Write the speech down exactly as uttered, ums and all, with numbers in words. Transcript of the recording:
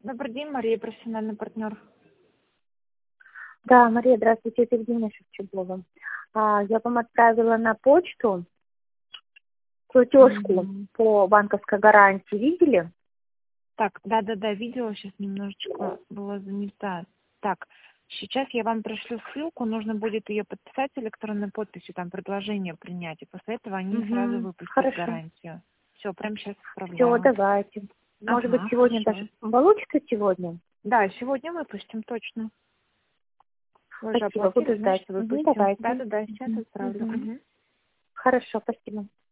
Добрый день, Мария, профессиональный партнер. Да, Мария, здравствуйте, это Евгения Шевчугова. А, я вам отправила на почту платежку Мгм. по банковской гарантии. Видели? Так, да-да-да, видео сейчас немножечко было занята. Так, сейчас я вам пришлю ссылку, нужно будет ее подписать электронной подписью, там предложение принять, и после этого они сразу Угу. выпустят Хорошо. гарантию. Все, прямо сейчас Все, отправляю. давайте. Может быть, Ага, сегодня даже хорошо. получится сегодня? Да, сегодня выпустим, точно. Вы же Спасибо, оплатили, буду ждать. значит, Угу, выпустим. давайте. Да-да-да, сейчас Угу. отправлю. Угу. Мгм. Хорошо, спасибо.